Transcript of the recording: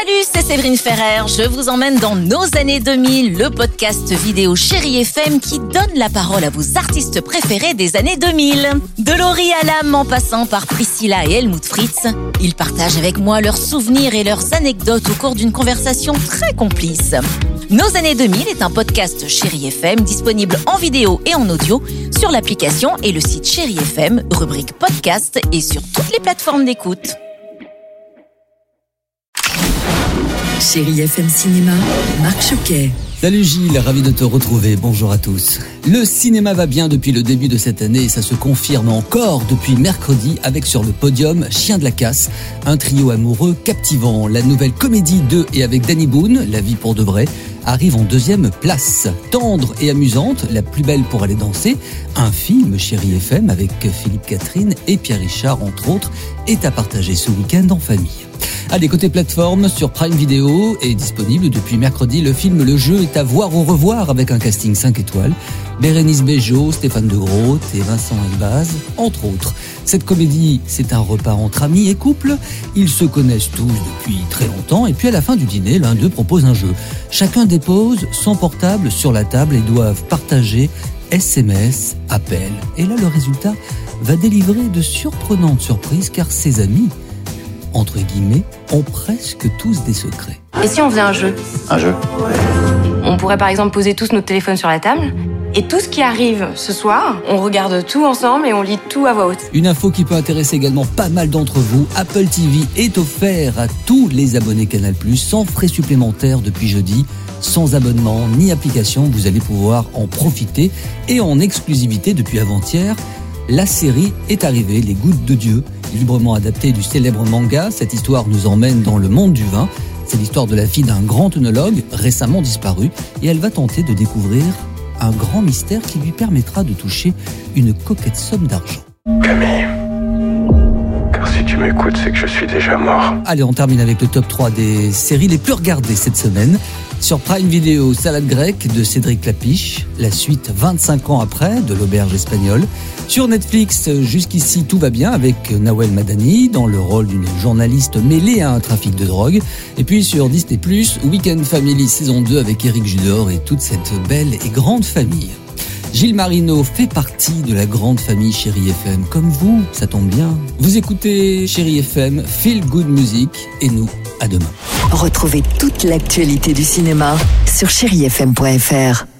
Salut, c'est Séverine Ferrer. Je vous emmène dans nos années 2000, le podcast vidéo Chérie FM qui donne la parole à vos artistes préférés des années 2000. De Laurie Hallam en passant par Priscilla et Helmut Fritz, ils partagent avec moi leurs souvenirs et leurs anecdotes au cours d'une conversation très complice. Nos années 2000 est un podcast Chérie FM disponible en vidéo et en audio sur l'application et le site Chérie FM, rubrique podcast et sur toutes les plateformes d'écoute. Chérie FM Cinéma, Marc Choquet. Salut Gilles, ravi de te retrouver, bonjour à tous. Le cinéma va bien depuis le début de cette année et ça se confirme encore depuis mercredi avec sur le podium Chien de la Casse, un trio amoureux captivant. La nouvelle comédie de et avec Danny Boone, La vie pour de vrai, arrive en deuxième place. Tendre et amusante, La plus belle pour aller danser, un film Chérie FM avec Philippe Catherine et Pierre Richard entre autres, est à partager ce week-end en famille. Allez, côté plateforme, sur Prime Video est disponible depuis mercredi le film Le Jeu est à voir au revoir avec un casting 5 étoiles. Bérénice Bejo, Stéphane De Groot et Vincent Elbaz, entre autres. Cette comédie, c'est un repas entre amis et couples. Ils se connaissent tous depuis très longtemps et puis à la fin du dîner, l'un d'eux propose un jeu. Chacun dépose son portable sur la table et doivent partager SMS, appels. Et là, le résultat va délivrer de surprenantes surprises car ses amis, entre guillemets, ont presque tous des secrets. Et si on faisait un jeu ? Un jeu ? On pourrait par exemple poser tous notre téléphone sur la table et tout ce qui arrive ce soir, on regarde tout ensemble et on lit tout à voix haute. Une info qui peut intéresser également pas mal d'entre vous. Apple TV est offert à tous les abonnés Canal+, sans frais supplémentaires depuis jeudi. Sans abonnement ni application, vous allez pouvoir en profiter. Et en exclusivité depuis avant-hier, la série est arrivée, Les Gouttes de Dieu, librement adaptée du célèbre manga. Cette histoire nous emmène dans le monde du vin. C'est l'histoire de la fille d'un grand œnologue récemment disparu et elle va tenter de découvrir un grand mystère qui lui permettra de toucher une coquette somme d'argent. Camille, car si tu m'écoutes, c'est que je suis déjà mort. Allez, on termine avec le top 3 des séries les plus regardées cette semaine. Sur Prime Video, Salade grecque de Cédric Clapiche, la suite 25 ans après de L'Auberge espagnole. Sur Netflix, jusqu'ici tout va bien avec Nawel Madani dans le rôle d'une journaliste mêlée à un trafic de drogue. Et puis sur Disney+, Weekend Family saison 2 avec Éric Judor et toute cette belle et grande famille. Gilles Marino fait partie de la grande famille Chérie FM. Comme vous, ça tombe bien. Vous écoutez Chérie FM, Feel Good Music et nous, à demain. Retrouvez toute l'actualité du cinéma sur chérifm.fr.